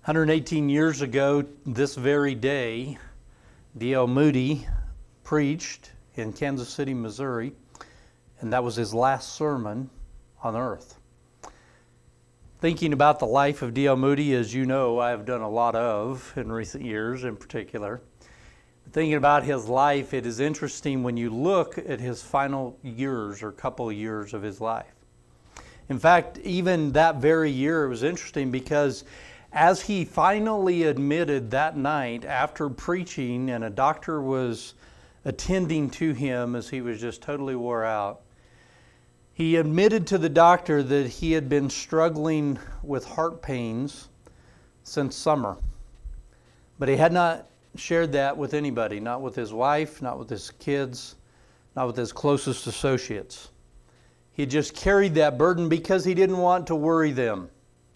118 years ago, this very day, D.L. Moody preached in Kansas City, Missouri, and that was his last sermon on earth. Thinking about the life of D.L. Moody, as you know, I have done a lot of in recent years in particular. Thinking about his life, it is interesting when you look at his final years or couple of years of his life. In fact, even that very year, it was interesting because as he finally admitted that night after preaching, and a doctor was attending to him as he was just totally wore out, he admitted to the doctor that he had been struggling with heart pains since summer. But he had not shared that with anybody, not with his wife, not with his kids, not with his closest associates. He just carried that burden because he didn't want to worry them.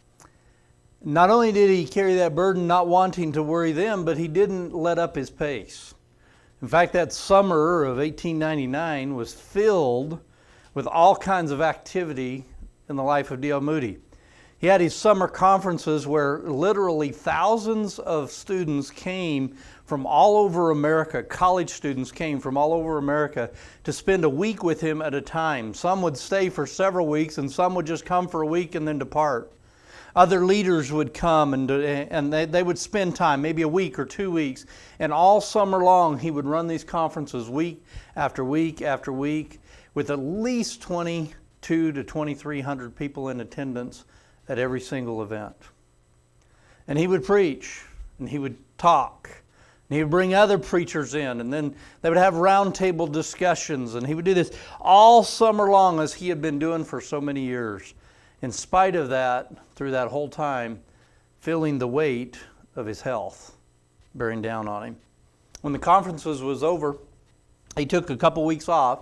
Not only did he carry that burden not wanting to worry them, but he didn't let up his pace. In fact, that summer of 1899 was filled with all kinds of activity in the life of D.L. Moody. He had his summer conferences where literally thousands of students came from all over America. College students came from all over America to spend a week with him at a time. Some would stay for several weeks, and some would just come for a week and then depart. Other leaders would come and they would spend time, maybe a week or 2 weeks. And all summer long, he would run these conferences week after week after week with at least 2,200 to 2,300 people in attendance at every single event. And he would preach, and he would talk, and he would bring other preachers in, and then they would have roundtable discussions, and he would do this all summer long as he had been doing for so many years. In spite of that, through that whole time, feeling the weight of his health bearing down on him. When the conferences was over, he took a couple weeks off,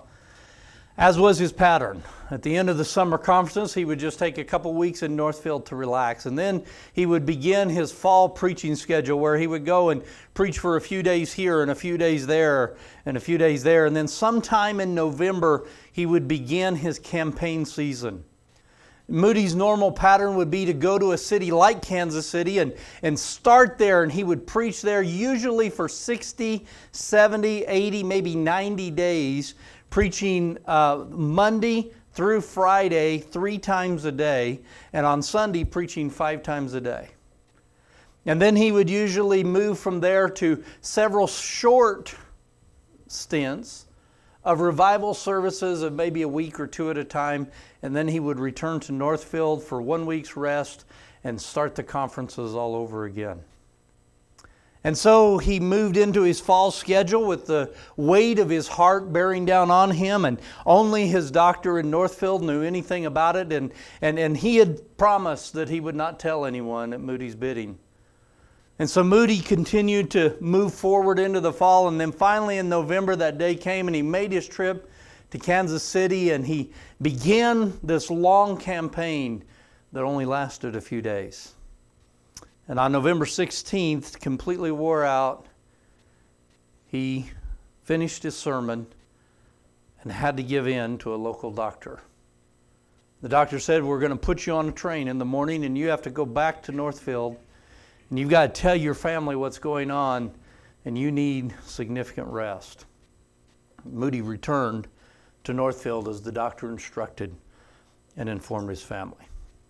as was his pattern. At the end of the summer conferences, he would just take a couple weeks in Northfield to relax. And then he would begin his fall preaching schedule where he would go and preach for a few days here and a few days there and a few days there. And then sometime in November, he would begin his campaign season. Moody's normal pattern would be to go to a city like Kansas City and start there, and he would preach there usually for 60, 70, 80, maybe 90 days, preaching Monday through Friday 3 times a day, and on Sunday preaching 5 times a day. And then he would usually move from there to several short stints of revival services of maybe a week or 2 at a time, and then he would return to Northfield for 1 week's rest and start the conferences all over again. And so he moved into his fall schedule with the weight of his heart bearing down on him, and only his doctor in Northfield knew anything about it, and he had promised that he would not tell anyone at Moody's bidding. And so Moody continued to move forward into the fall, and then finally in November that day came and he made his trip to Kansas City, and he began this long campaign that only lasted a few days. And on November 16th, completely wore out, he finished his sermon and had to give in to a local doctor. The doctor said, "We're going to put you on a train in the morning and you have to go back to Northfield, and you've got to tell your family what's going on, and you need significant rest." Moody returned to Northfield as the doctor instructed and informed his family,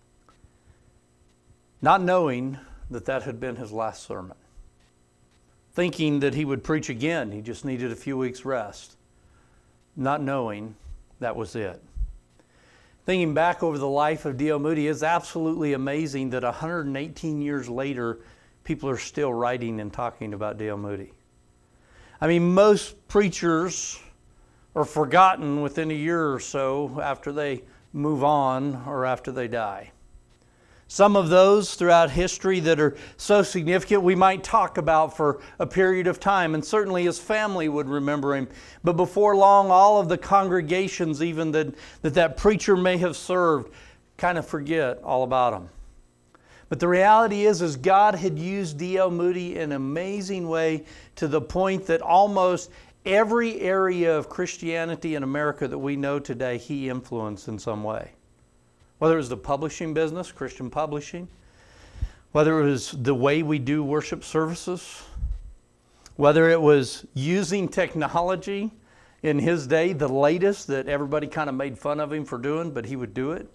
not knowing that that had been his last sermon. Thinking that he would preach again, he just needed a few weeks rest. Not knowing that was it. Thinking back over the life of D.L. Moody, it's absolutely amazing that 118 years later, people are still writing and talking about D.L. Moody. I mean, most preachers are forgotten within a year or so after they move on or after they die. Some of those throughout history that are so significant we might talk about for a period of time, and certainly his family would remember him. But before long, all of the congregations even that preacher may have served kind of forget all about him. But the reality is God had used D.L. Moody in an amazing way to the point that almost every area of Christianity in America that we know today, he influenced in some way. Whether it was the publishing business, Christian publishing, whether it was the way we do worship services, whether it was using technology in his day, the latest that everybody kind of made fun of him for doing, but he would do it.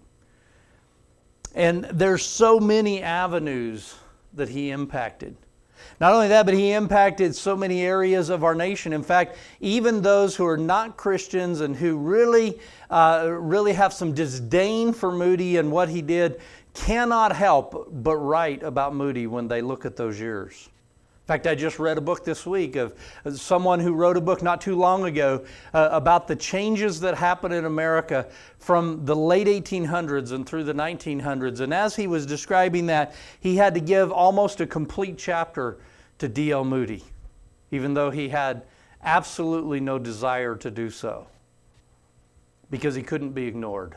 And there's so many avenues that he impacted. Not only that, but he impacted so many areas of our nation. In fact, even those who are not Christians and who really have some disdain for Moody and what he did cannot help but write about Moody when they look at those years. In fact, I just read a book this week of someone who wrote a book not too long ago about the changes that happened in America from the late 1800s and through the 1900s. And as he was describing that, he had to give almost a complete chapter to D.L. Moody, even though he had absolutely no desire to do so, because he couldn't be ignored.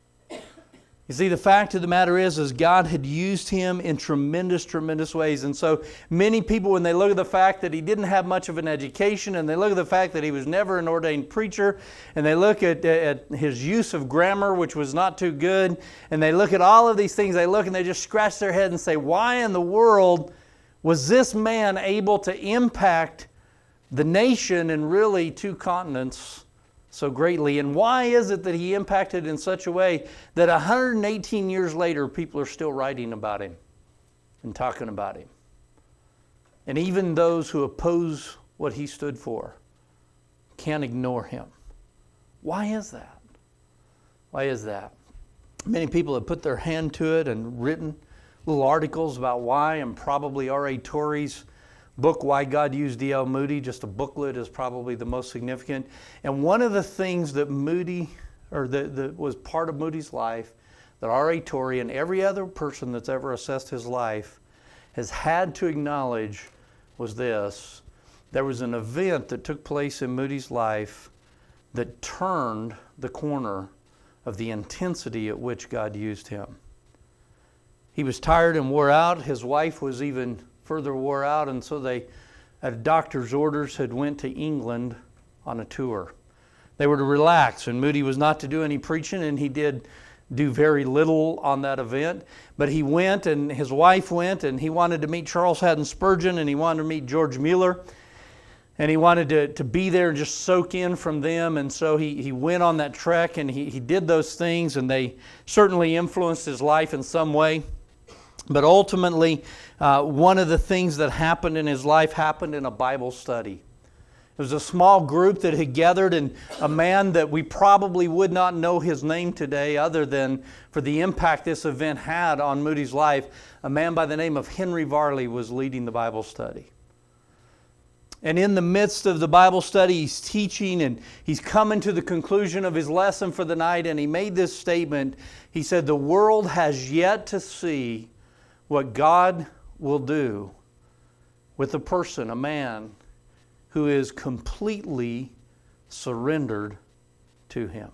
You see, the fact of the matter is God had used him in tremendous, tremendous ways. And so many people, when they look at the fact that he didn't have much of an education, and they look at the fact that he was never an ordained preacher, and they look at his use of grammar, which was not too good, and they look at all of these things, they look and they just scratch their head and say, why in the world was this man able to impact the nation and really two continents so greatly? And why is it that he impacted in such a way that 118 years later people are still writing about him and talking about him? And even those who oppose what he stood for can't ignore him. Why is that? Why is that? Many people have put their hand to it and written little articles about why, and probably R.A. Torrey's book, Why God Used D.L. Moody, just a booklet, is probably the most significant. And one of the things that Moody, or that was part of Moody's life, that R.A. Torrey and every other person that's ever assessed his life has had to acknowledge was this: there was an event that took place in Moody's life that turned the corner of the intensity at which God used him. He was tired and wore out. His wife was even further wore out, and so they, at doctor's orders, had went to England on a tour. They were to relax, and Moody was not to do any preaching, and he did do very little on that event. But he went, and his wife went, and he wanted to meet Charles Haddon Spurgeon, and he wanted to meet George Mueller, and he wanted to be there and just soak in from them. And so he went on that trek, and he did those things, and they certainly influenced his life in some way. But ultimately, one of the things that happened in his life happened in a Bible study. It was a small group that had gathered, and a man that we probably would not know his name today other than for the impact this event had on Moody's life, a man by the name of Henry Varley was leading the Bible study. And in the midst of the Bible study, he's teaching, and he's coming to the conclusion of his lesson for the night, and he made this statement. He said, "The world has yet to see what God will do with a person, a man, who is completely surrendered to him."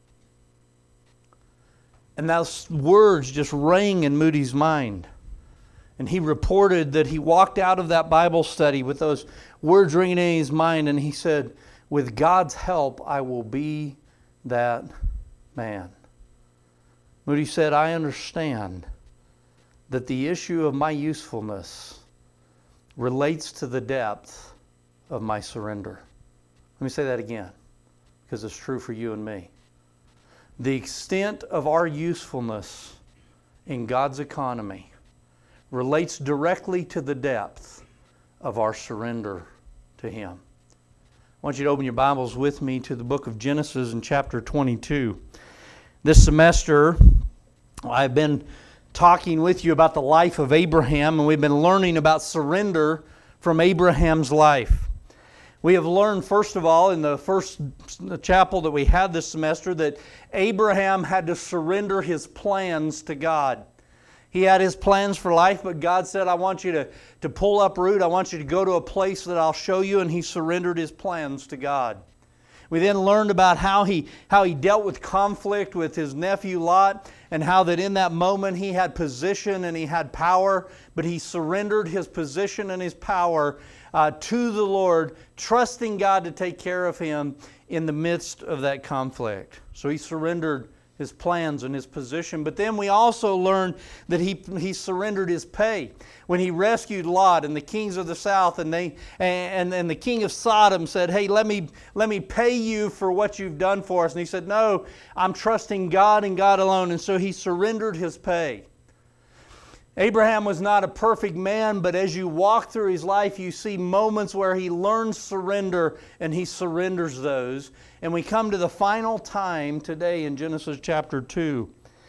And those words just rang in Moody's mind. And he reported that he walked out of that Bible study with those words ringing in his mind, and he said, "With God's help, I will be that man." Moody said, "I understand that the issue of my usefulness relates to the depth of my surrender." Let me say that again, because it's true for you and me. The extent of our usefulness in God's economy relates directly to the depth of our surrender to Him. I want you to open your Bibles with me to the book of Genesis in chapter 22. This semester, I've been talking with you about the life of Abraham, and we've been learning about surrender from Abraham's life. We have learned, first of all, in the first chapel that we had this semester, that Abraham had to surrender his plans to God. He had his plans for life, but God said, "I want you to pull up root. I want you to go to a place that I'll show you," and he surrendered his plans to God. We then learned about how he dealt with conflict with his nephew Lot, and how that in that moment he had position and he had power, but he surrendered his position and his power to the Lord, trusting God to take care of him in the midst of that conflict. So he surrendered his plans and his position. But then we also learn that he surrendered his pay. When he rescued Lot and the kings of the south, and the king of Sodom said, "Hey, let me pay you for what you've done for us." And he said, "No, I'm trusting God and God alone." And so he surrendered his pay. Abraham was not a perfect man, but as you walk through his life, you see moments where he learns surrender, and he surrenders those. And we come to the final time today in Genesis chapter 2.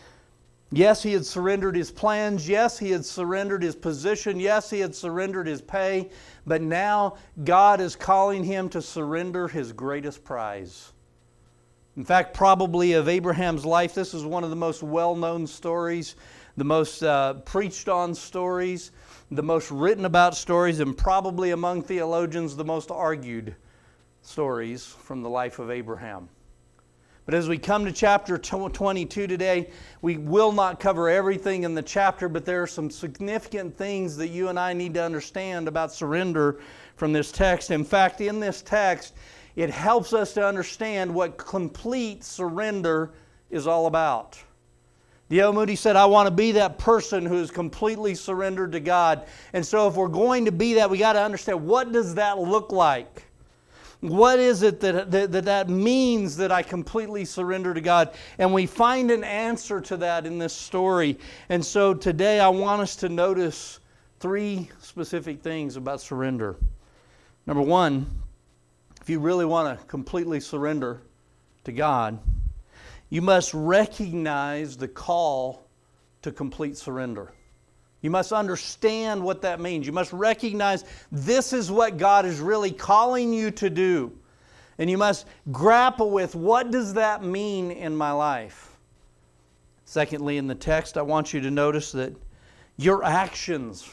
Yes, he had surrendered his plans. Yes, he had surrendered his position. Yes, he had surrendered his pay. But now God is calling him to surrender his greatest prize. In fact, probably of Abraham's life, this is one of the most well-known stories, the most preached on stories, the most written about stories, and probably among theologians, the most argued stories from the life of Abraham. But as we come to chapter 22 today, we will not cover everything in the chapter, but there are some significant things that you and I need to understand about surrender from this text. In fact, in this text, it helps us to understand what complete surrender is all about. D.L. Moody said, "I want to be that person who is completely surrendered to God." And so if we're going to be that, we got to understand, what does that look like? What is it that means that I completely surrender to God? And we find an answer to that in this story. And so today I want us to notice 3 specific things about surrender. Number 1, if you really want to completely surrender to God, you must recognize the call to complete surrender. You must understand what that means. You must recognize this is what God is really calling you to do. And you must grapple with, what does that mean in my life? Secondly, in the text, I want you to notice that your actions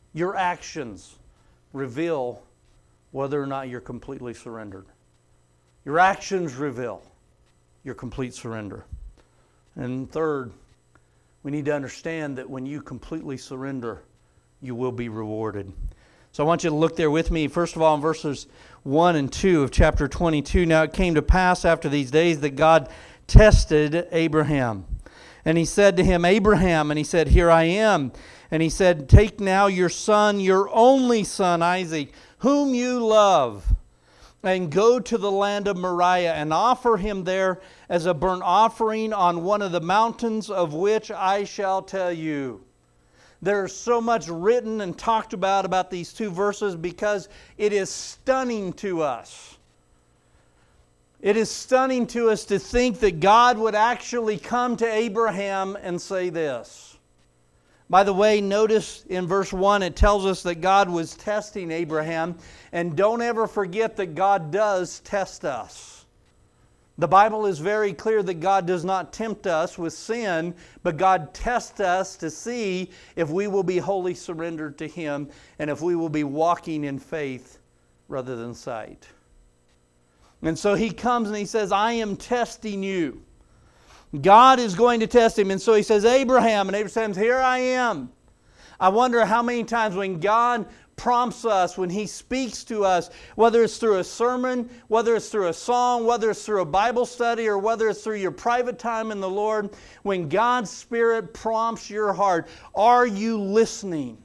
reveal whether or not you're completely surrendered. Your actions reveal your complete surrender. And third, we need to understand that when you completely surrender, you will be rewarded. So I want you to look there with me, first of all, in verses 1 and 2 of chapter 22. "Now it came to pass after these days that God tested Abraham. And he said to him, 'Abraham,' and he said, 'Here I am.' And he said, 'Take now your son, your only son Isaac, whom you love, and go to the land of Moriah and offer him there as a burnt offering on one of the mountains of which I shall tell you.'" There's so much written and talked about these 2 verses because it is stunning to us. It is stunning to us to think that God would actually come to Abraham and say this. By the way, notice in verse 1 it tells us that God was testing Abraham. And don't ever forget that God does test us. The Bible is very clear that God does not tempt us with sin, but God tests us to see if we will be wholly surrendered to Him and if we will be walking in faith rather than sight. And so He comes and He says, "I am testing you." God is going to test him. And so He says, "Abraham," and Abraham says, "Here I am." I wonder how many times when God prompts us, when He speaks to us, whether it's through a sermon, whether it's through a song, whether it's through a Bible study, or whether it's through your private time in the Lord, when God's Spirit prompts your heart, are you listening?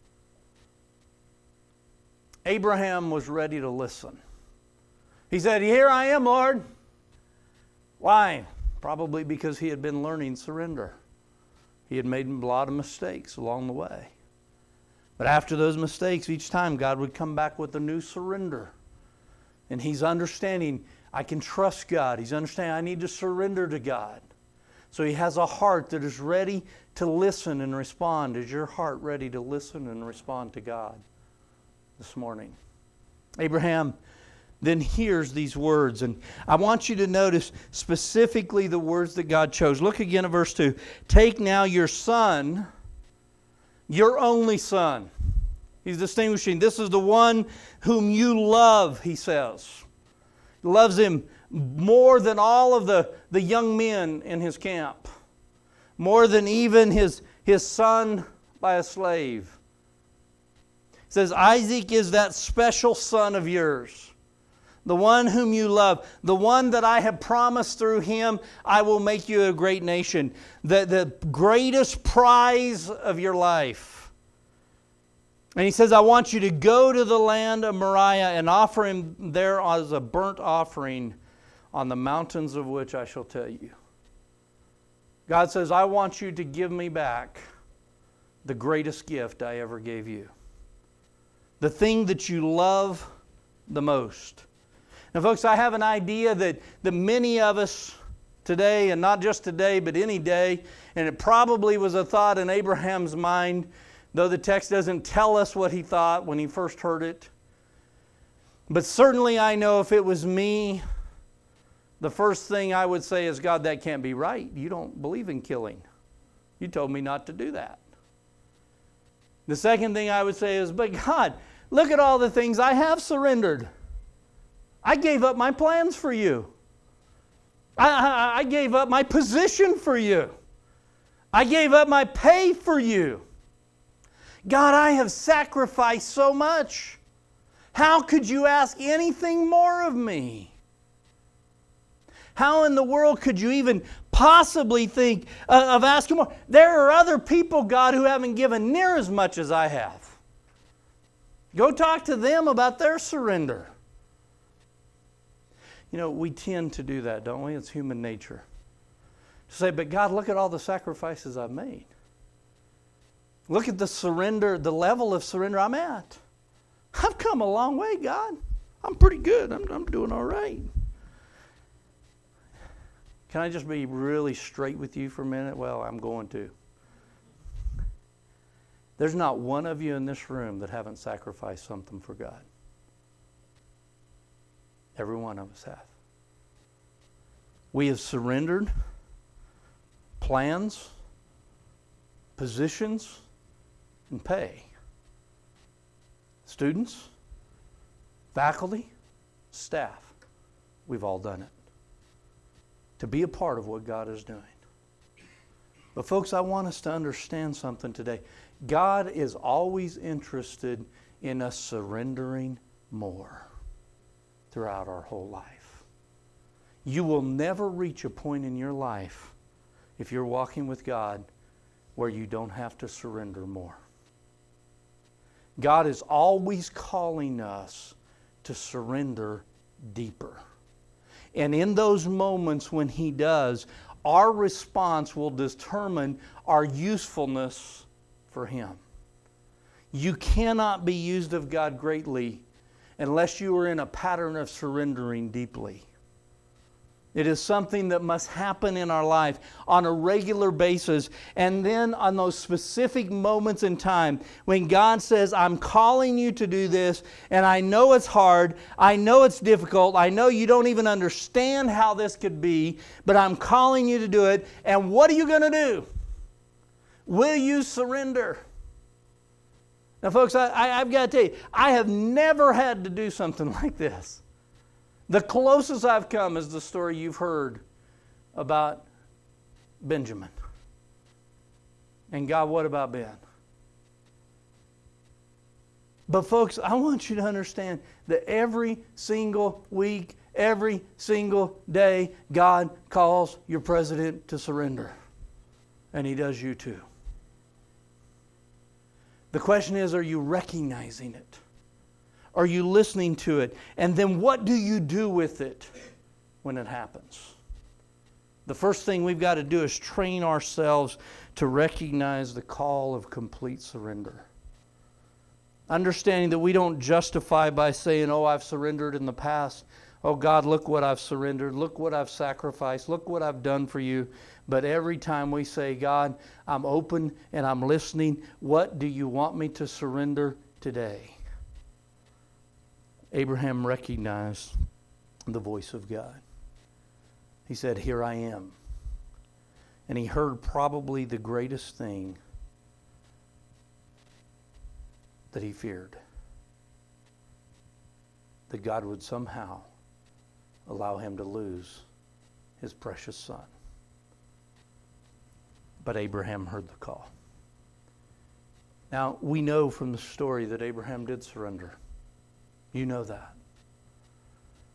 Abraham was ready to listen. He said, "Here I am, Lord." Why? Probably because he had been learning surrender. He had made a lot of mistakes along the way. But after those mistakes, each time God would come back with a new surrender. And he's understanding, I can trust God. He's understanding, I need to surrender to God. So he has a heart that is ready to listen and respond. Is your heart ready to listen and respond to God this morning? Abraham then hears these words. And I want you to notice specifically the words that God chose. Look again at verse 2. "Take now your son, your only son." He's distinguishing. This is the one whom you love, he says. He loves him more than all of the young men in his camp. More than even his son by a slave. He says, Isaac is that special son of yours. the one whom you love, the one that I have promised through him, I will make you a great nation. The greatest prize of your life. And he says, I want you to go to the land of Moriah and offer him there as a burnt offering on the mountains of which I shall tell you. God says, I want you to give me back the greatest gift I ever gave you. The thing that you love the most. Now, folks, I have an idea that many of us today, and not just today, but any day, and it probably was a thought in Abraham's mind, though the text doesn't tell us what he thought when he first heard it. But certainly I know if it was me, the first thing I would say is, God, that can't be right. You don't believe in killing. You told me not to do that. The second thing I would say is, but God, look at all the things I have surrendered. I gave up my plans for you. I gave up my position for you. I gave up my pay for you. God, I have sacrificed so much. How could you ask anything more of me? How in the world could you even possibly think of asking more? There are other people, God, who haven't given near as much as I have. Go talk to them about their surrender. You know, we tend to do that, don't we? It's human nature. To say, but God, look at all the sacrifices I've made. Look at the surrender, the level of surrender I'm at. I've come a long way, God. I'm pretty good. I'm doing all right. Can I just be really straight with you for a minute? Well, I'm going to. There's not one of you in this room that haven't sacrificed something for God. Every one of us have. We have surrendered plans, positions, and pay. Students, faculty, staff, we've all done it. To be a part of what God is doing. But folks, I want us to understand something today. God is always interested in us surrendering more throughout our whole life. You will never reach a point in your life, if you're walking with God, where you don't have to surrender more. God is always calling us to surrender deeper. And in those moments when He does, our response will determine our usefulness for Him. You cannot be used of God greatly unless you are in a pattern of surrendering deeply. It is something that must happen in our life on a regular basis. And then on those specific moments in time when God says, I'm calling you to do this, and I know it's hard, I know it's difficult, I know you don't even understand how this could be, but I'm calling you to do it. And what are you going to do? Will you surrender? Now, folks, I've got to tell you, I have never had to do something like this. The closest I've come is the story you've heard about Benjamin. And God, what about Ben? But folks, I want you to understand that every single week, every single day, God calls your president to surrender. And He does you too. The question is, are you recognizing it? Are you listening to it? And then what do you do with it when it happens? The first thing we've got to do is train ourselves to recognize the call of complete surrender. Understanding that we don't justify by saying, oh, I've surrendered in the past. Oh, God, look what I've surrendered. Look what I've sacrificed. Look what I've done for you. But every time we say, God, I'm open and I'm listening. What do you want me to surrender today? Abraham recognized the voice of God. He said, here I am. And he heard probably the greatest thing that he feared. That God would somehow allow him to lose his precious son. But Abraham heard the call. Now, we know from the story that Abraham did surrender. You know that.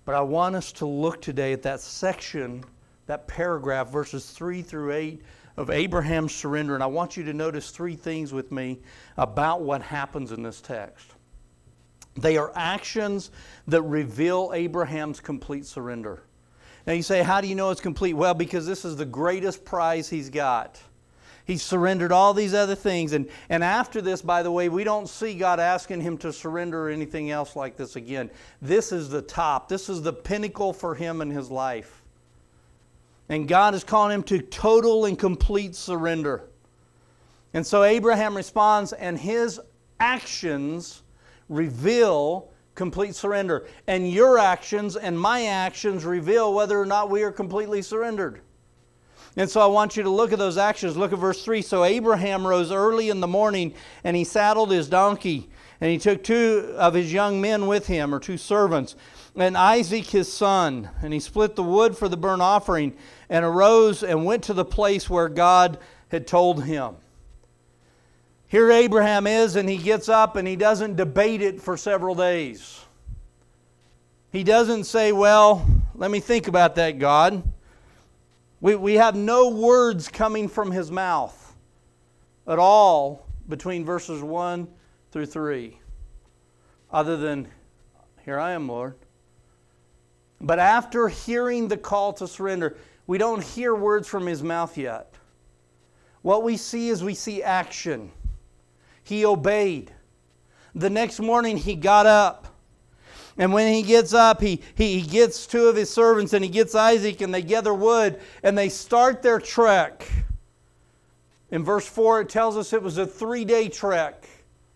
But I want us to look today at that section, that paragraph, verses 3 through 8 of Abraham's surrender. And I want you to notice three things with me about what happens in this text. They are actions that reveal Abraham's complete surrender. Now you say, how do you know it's complete? Well, because this is the greatest prize he's got. He's surrendered all these other things. And after this, by the way, we don't see God asking him to surrender anything else like this again. This is the top. This is the pinnacle for him in his life. And God is calling him to total and complete surrender. And so Abraham responds, and his actions reveal complete surrender. And your actions and my actions reveal whether or not we are completely surrendered. And so I want you to look at those actions. Look at verse 3. So Abraham rose early in the morning, and he saddled his donkey, and he took 2 of his young men with him, or 2 servants, and Isaac his son. And he split the wood for the burnt offering, and arose and went to the place where God had told him. Here Abraham is, and he gets up, and he doesn't debate it for several days. He doesn't say, well, let me think about that, God. We have no words coming from his mouth at all between verses 1 through 3, other than, here I am, Lord. But after hearing the call to surrender, we don't hear words from his mouth yet. What we see is we see action. He obeyed. The next morning he got up. And when he gets up, he gets 2 of his servants and he gets Isaac, and they gather wood and they start their trek. In verse 4 it tells us it was a 3-day trek.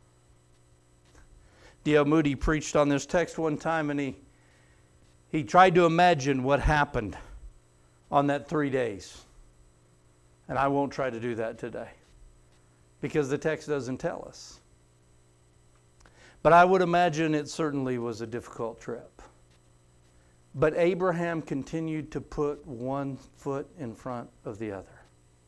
D.L. Moody preached on this text one time, and he tried to imagine what happened on that 3 days. And I won't try to do that today, because the text doesn't tell us. But I would imagine it certainly was a difficult trip. But Abraham continued to put one foot in front of the other.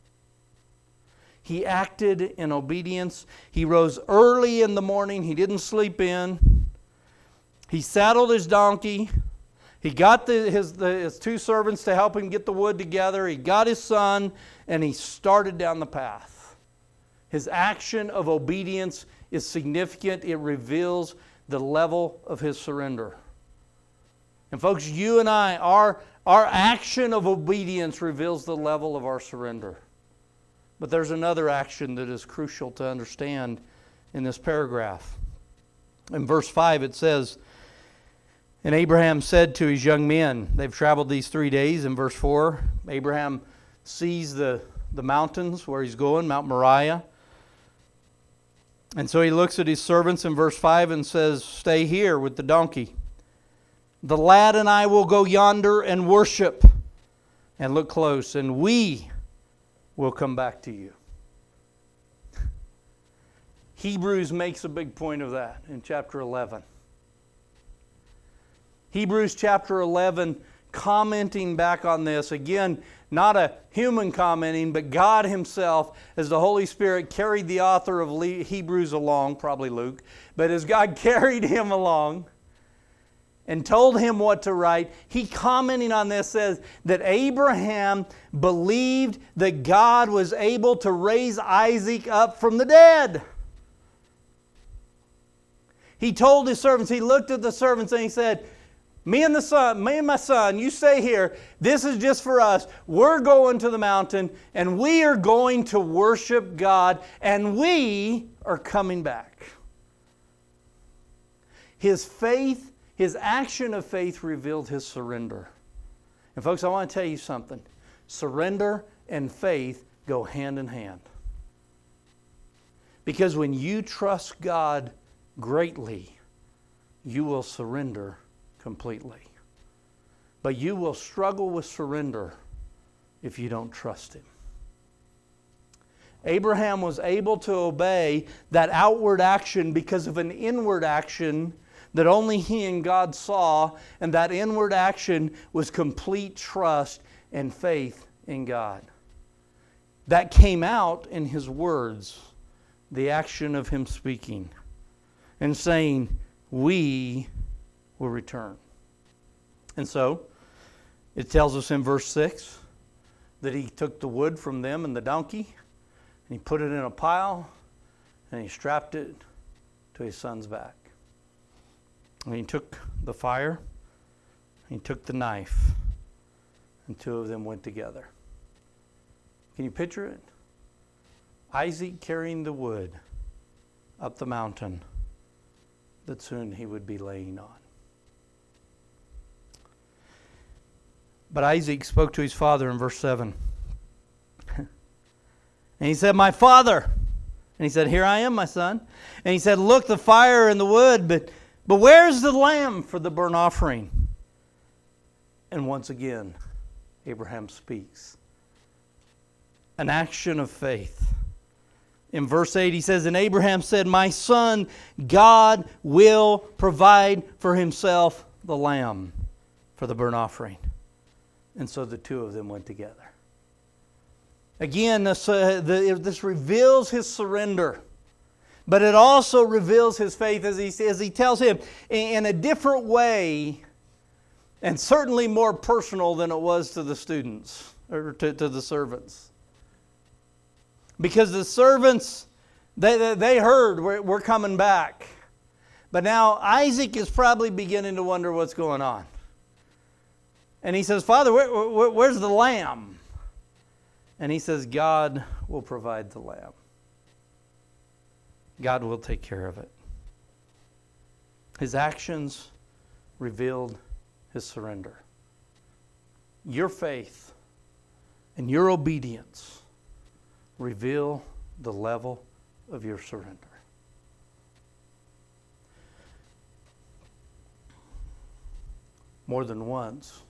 He acted in obedience. He rose early in the morning. He didn't sleep in. He saddled his donkey. He got his 2 servants to help him get the wood together. He got his son, and he started down the path. His action of obedience is significant. It reveals the level of his surrender. And folks, you and I, our action of obedience reveals the level of our surrender. But there's another action that is crucial to understand in this paragraph. In verse 5 it says, and Abraham said to his young men, they've traveled these 3 days. In verse 4, Abraham sees the mountains where he's going, Mount Moriah. And so he looks at his servants in verse 5 and says, stay here with the donkey. The lad and I will go yonder and worship. And look close, and we will come back to you. Hebrews makes a big point of that in chapter 11. Hebrews chapter 11, commenting back on this, again, not a human commenting, but God himself, as the Holy Spirit carried the author of Hebrews along, probably Luke, but as God carried him along and told him what to write, he commenting on this says that Abraham believed that God was able to raise Isaac up from the dead. He told his servants, he looked at the servants and he said, me and my son, you stay here. This is just for us. We're going to the mountain, and we are going to worship God, and we are coming back. His faith, his action of faith revealed his surrender. And folks, I want to tell you something. Surrender and faith go hand in hand. Because when you trust God greatly, you will surrender completely. But you will struggle with surrender if you don't trust him. Abraham was able to obey that outward action because of an inward action that only he and God saw, and that inward action was complete trust and faith in God. That came out in his words, the action of him speaking and saying, we will return. And so, it tells us in verse 6 that he took the wood from them and the donkey, and he put it in a pile, and he strapped it to his son's back. And he took the fire, and he took the knife, and two of them went together. Can you picture it? Isaac carrying the wood up the mountain that soon he would be laying on. But Isaac spoke to his father in verse 7. And he said, "My father." And he said, "Here I am, my son." And he said, "Look, the fire and the wood, but where's the lamb for the burnt offering?" And once again, Abraham speaks. An action of faith. In verse 8 he says, "And Abraham said, 'My son, God will provide for himself the lamb for the burnt offering.' And so the two of them went together." Again, this reveals his surrender. But it also reveals his faith as he tells him in a different way, and certainly more personal than it was to the students, or to the servants. Because the servants, they heard, we're coming back. But now Isaac is probably beginning to wonder what's going on. And he says, "Father, where's the lamb?" And he says, "God will provide the lamb. God will take care of it." His actions revealed his surrender. Your faith and your obedience reveal the level of your surrender. More than once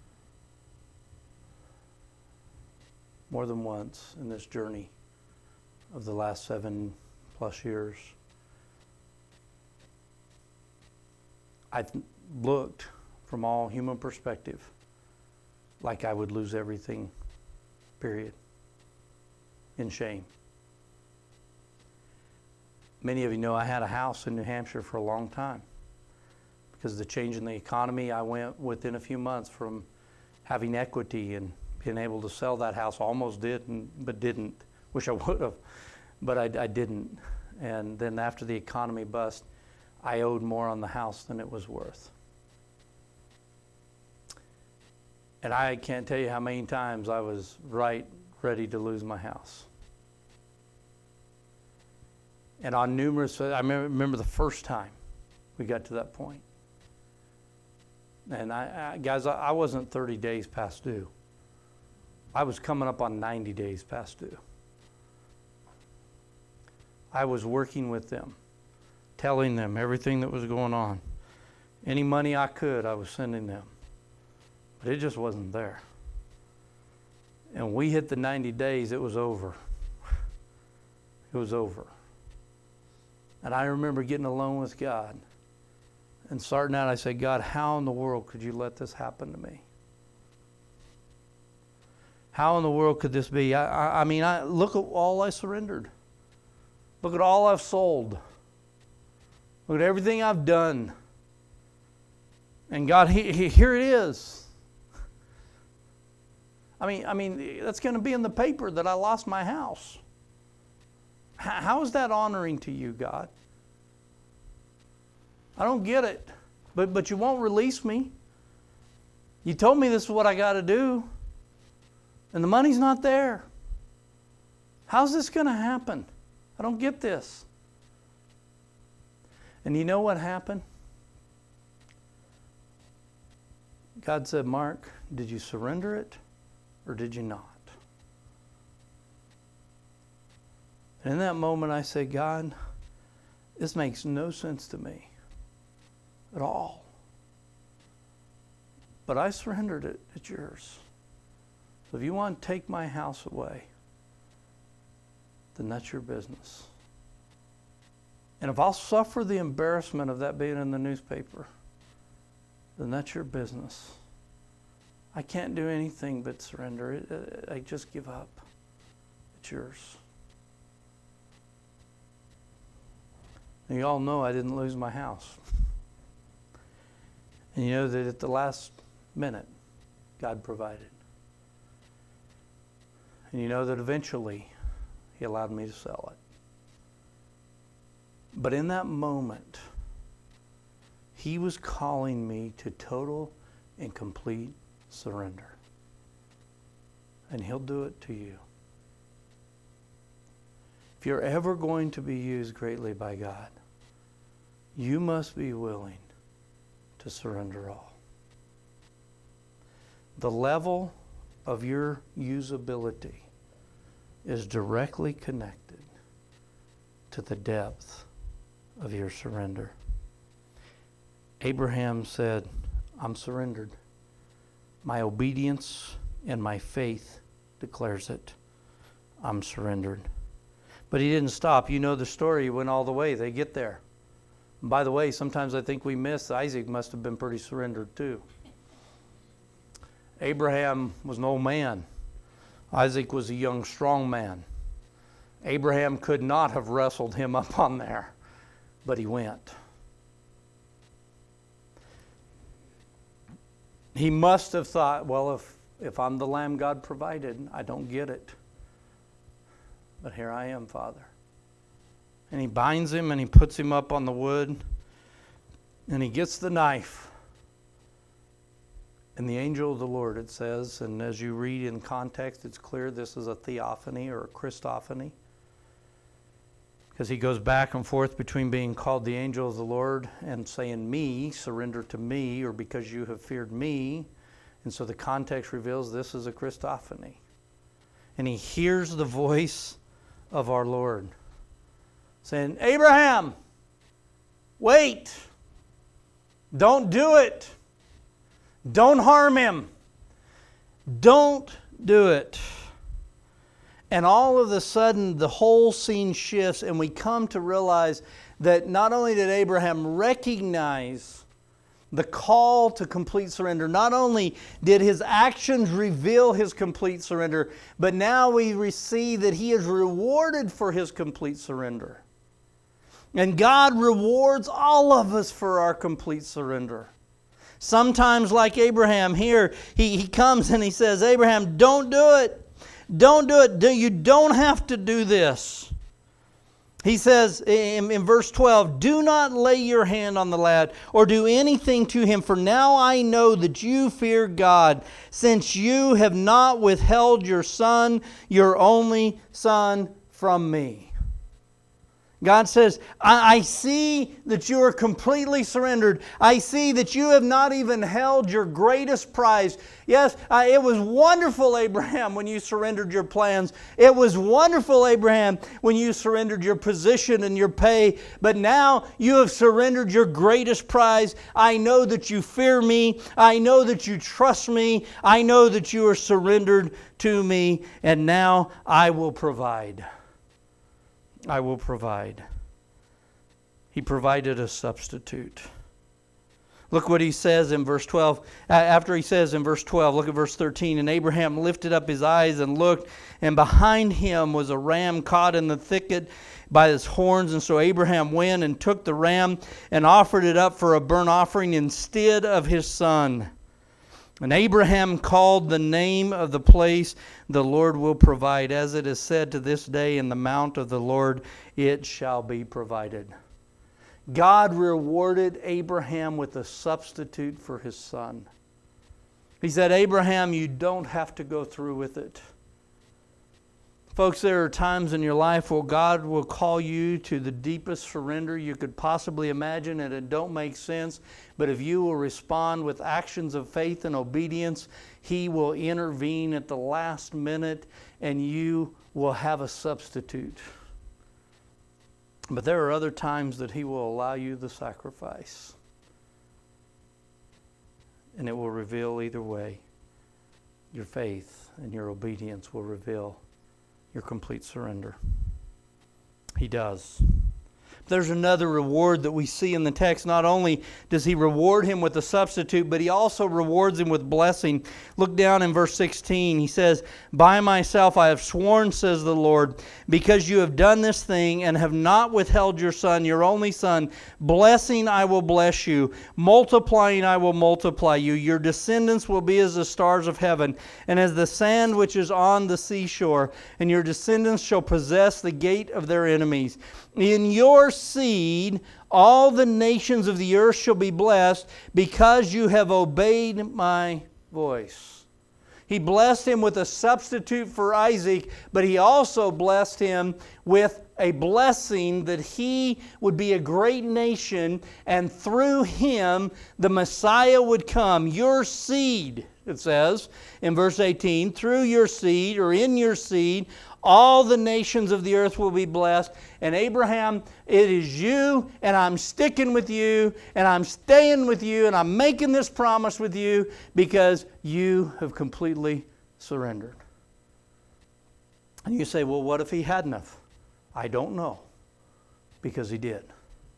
in this journey of the last 7+ years, I've looked from all human perspective like I would lose everything, period, in shame. Many of you know I had a house in New Hampshire for a long time. Because of the change in the economy, I went within a few months from having equity and being able to sell that house. Almost did, but didn't. Wish I would have, but I didn't. And then after the economy bust, I owed more on the house than it was worth. And I can't tell you how many times I was ready to lose my house. And on numerous, I remember the first time we got to that point. And I wasn't 30 days past due. I was coming up on 90 days past due. I was working with them, telling them everything that was going on. Any money I could, I was sending them. But it just wasn't there. And when we hit the 90 days, it was over. It was over. And I remember getting alone with God and starting out, I said, "God, how in the world could you let this happen to me? How in the world could this be? I mean, look at all I surrendered. Look at all I've sold. Look at everything I've done. And God, here it is. I mean, that's going to be in the paper that I lost my house. How is that honoring to you, God? I don't get it. But you won't release me. You told me this is what I got to do. And the money's not there. How's this going to happen? I don't get this." And you know what happened? God said, "Mark, did you surrender it or did you not?" And in that moment I said, "God, this makes no sense to me at all. But I surrendered it. It's yours. So if you want to take my house away, then that's your business. And if I'll suffer the embarrassment of that being in the newspaper, then that's your business. I can't do anything but surrender it. I just give up. It's yours." And you all know I didn't lose my house. And you know that at the last minute, God provided. And you know that eventually He allowed me to sell it. But in that moment, He was calling me to total and complete surrender. And He'll do it to you. If you're ever going to be used greatly by God, you must be willing to surrender all. The level of your usability is directly connected to the depth of your surrender. Abraham said, I'm surrendered. My obedience and my faith declares it. I'm surrendered. But he didn't stop. You know the story. He went all the way. They get there. And by the way, sometimes I think we miss Isaac must have been pretty surrendered too. Abraham was an old man. Isaac was a young, strong man. Abraham could not have wrestled him up on there, but he went. He must have thought, well, if I'm the lamb God provided, I don't get it. But here I am, Father. And he binds him and he puts him up on the wood. And he gets the knife. And the angel of the Lord, it says, and as you read in context, it's clear this is a theophany or a Christophany. Because he goes back and forth between being called the angel of the Lord and saying, me, surrender to me, or because you have feared me. And so the context reveals this is a Christophany. And he hears the voice of our Lord saying, Abraham, wait. Don't do it. Don't harm him. Don't do it. And all of a sudden, the whole scene shifts, and we come to realize that not only did Abraham recognize the call to complete surrender, not only did his actions reveal his complete surrender, but now we see that he is rewarded for his complete surrender. And God rewards all of us for our complete surrender. Sometimes, like Abraham here, he comes and he says, Abraham, don't do it. Don't do it. You don't have to do this. He says in verse 12, do not lay your hand on the lad or do anything to him, for now I know that you fear God, since you have not withheld your son, your only son, from me. God says, I see that you are completely surrendered. I see that you have not even held your greatest prize. Yes, it was wonderful, Abraham, when you surrendered your plans. It was wonderful, Abraham, when you surrendered your position and your pay. But now you have surrendered your greatest prize. I know that you fear me. I know that you trust me. I know that you are surrendered to me. And now I will provide. I will provide. He provided a substitute. Look what he says in verse 12. After he says in verse 12, look at verse 13. And Abraham lifted up his eyes and looked, and behind him was a ram caught in the thicket by its horns. And so Abraham went and took the ram and offered it up for a burnt offering instead of his son. And Abraham called the name of the place, the Lord will provide. As it is said to this day, in the mount of the Lord it shall be provided. God rewarded Abraham with a substitute for his son. He said, Abraham, you don't have to go through with it. Folks, there are times in your life where God will call you to the deepest surrender you could possibly imagine, and it don't make sense. But if you will respond with actions of faith and obedience, He will intervene at the last minute, and you will have a substitute. But there are other times that He will allow you the sacrifice. And it will reveal either way. Your faith and your obedience will reveal your complete surrender. He does. there's another reward that we see in the text. Not only does he reward him with a substitute, but he also rewards him with blessing. Look down in verse 16. He says, "By myself I have sworn, says the Lord, because you have done this thing and have not withheld your son, your only son. Blessing I will bless you. Multiplying I will multiply you. Your descendants will be as the stars of heaven and as the sand which is on the seashore. And your descendants shall possess the gate of their enemies. In your seed all the nations of the earth shall be blessed, because you have obeyed my voice." He blessed him with a substitute for Isaac, but he also blessed him with a blessing that he would be a great nation, and through him the Messiah would come. Your seed, it says in verse 18, through your seed, or in your seed, all the nations of the earth will be blessed. And Abraham, it is you, and I'm sticking with you, and I'm staying with you, and I'm making this promise with you because you have completely surrendered. And you say, well, what if he hadn't have? I don't know, because he did.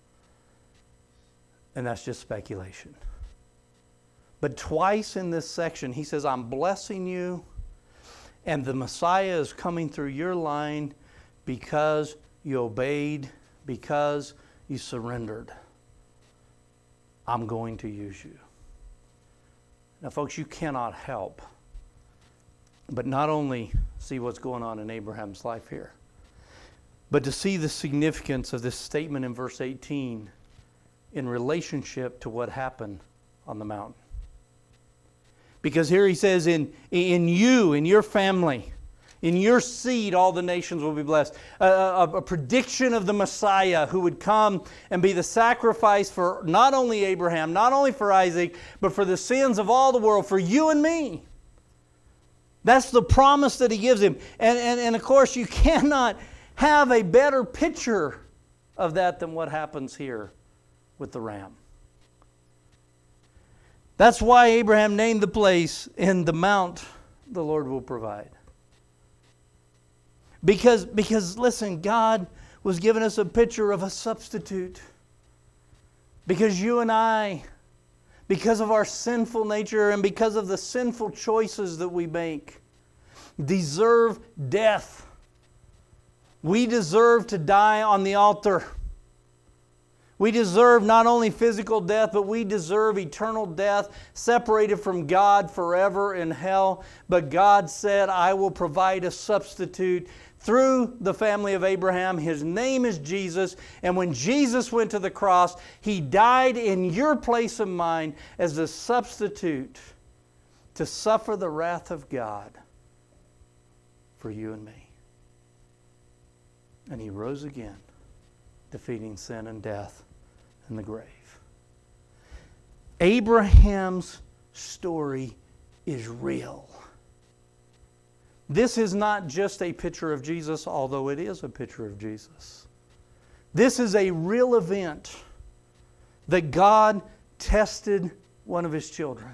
And that's just speculation. But twice in this section, he says, I'm blessing you, and the Messiah is coming through your line because you obeyed, because you surrendered. I'm going to use you. Now, folks, you cannot help but not only see what's going on in Abraham's life here, but to see the significance of this statement in verse 18 in relationship to what happened on the mountain. Because here he says, in you, in your family, in your seed, all the nations will be blessed. A prediction of the Messiah who would come and be the sacrifice for not only Abraham, not only for Isaac, but for the sins of all the world, for you and me. That's the promise that he gives him. And of course, you cannot have a better picture of that than what happens here with the ram. That's why Abraham named the place, "In the mount the Lord will provide." Because listen, God was giving us a picture of a substitute. Because you and I, because of our sinful nature and because of the sinful choices that we make, deserve death. We deserve to die on the altar. We deserve not only physical death, but we deserve eternal death, separated from God forever in hell. But God said, I will provide a substitute through the family of Abraham. His name is Jesus. And when Jesus went to the cross, He died in your place and mine as a substitute to suffer the wrath of God for you and me. And He rose again, defeating sin and death and the grave. Abraham's story is real. This is not just a picture of Jesus, although it is a picture of Jesus. This is a real event that God tested one of His children.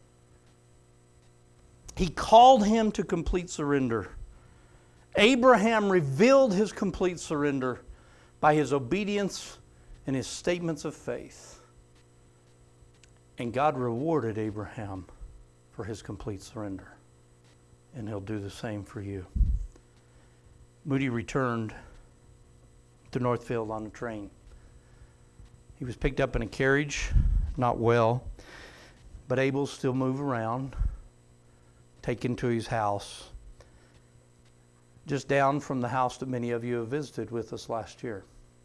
He called him to complete surrender. Abraham revealed his complete surrender by his obedience and his statements of faith. And God rewarded Abraham for his complete surrender. And He'll do the same for you. Moody returned to Northfield on a train. He was picked up in a carriage, not well, but able to still move around, taken to his house, just down from the house that many of you have visited with us last year.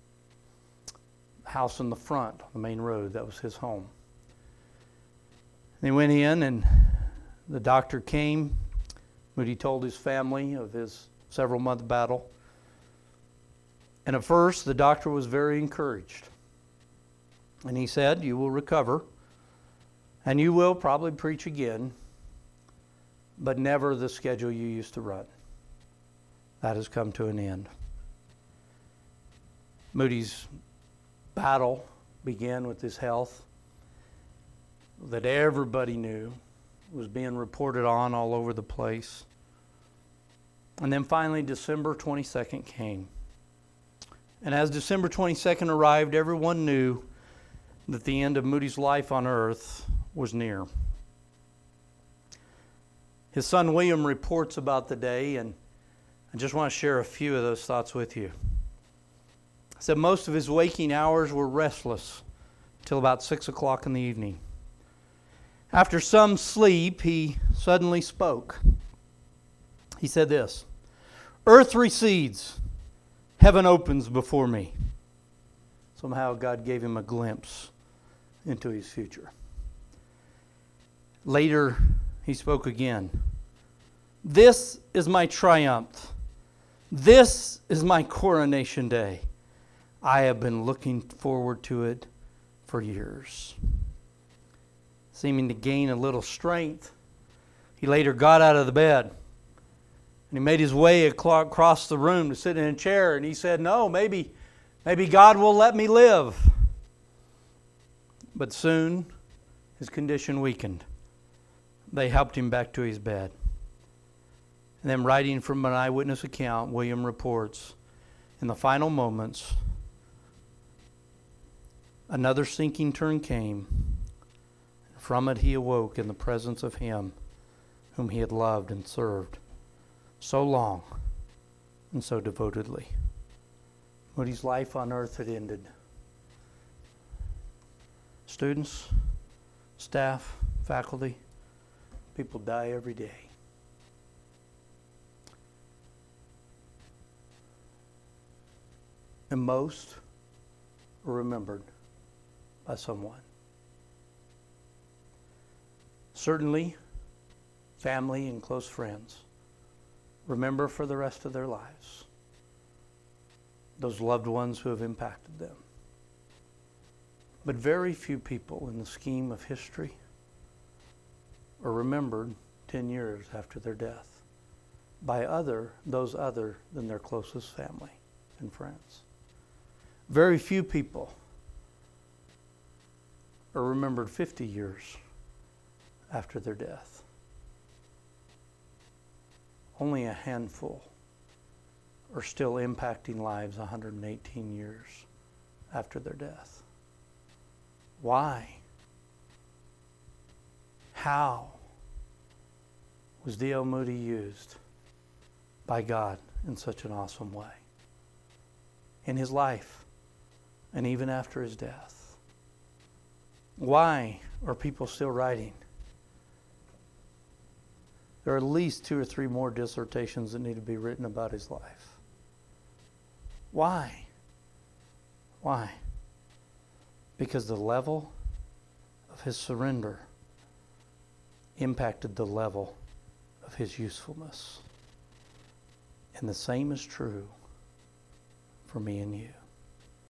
House in the front, on the main road, that was his home. They went in and the doctor came. Moody told his family of his several-month battle. And at first, the doctor was very encouraged. And he said, you will recover, and you will probably preach again, but never the schedule you used to run. That has come to an end. Moody's battle began with his health that everybody knew was being reported on all over the place. And then finally December 22nd came. And as December 22nd arrived, everyone knew that the end of Moody's life on earth was near. His son William reports about the day, and I just want to share a few of those thoughts with you. He said most of his waking hours were restless till about 6 o'clock in the evening. After some sleep, he suddenly spoke. He said this, "Earth recedes, heaven opens before me." Somehow God gave him a glimpse into his future. Later, he spoke again. "This is my triumph. This is my coronation day. I have been looking forward to it for years." Seeming to gain a little strength, he later got out of the bed and he made his way across the room to sit in a chair, and he said, "No, maybe God will let me live." But soon his condition weakened. They helped him back to his bed. And then, writing from an eyewitness account, William reports, in the final moments, another sinking turn came. From it he awoke in the presence of him whom he had loved and served so long and so devotedly. Moody's life on earth had ended. Students, staff, faculty, people die every day. And most are remembered by someone. Certainly, family and close friends remember for the rest of their lives those loved ones who have impacted them. But very few people in the scheme of history are remembered 10 years after their death by those other than their closest family and friends. Very few people are remembered 50 years after their death. Only a handful are still impacting lives 118 years after their death. Why? How was D.L. Moody used by God in such an awesome way in his life and even after his death? Why are people still writing? There are at least 2 or 3 more dissertations that need to be written about his life. Why? Why? Because the level of his surrender impacted the level of his usefulness. And the same is true for me and you.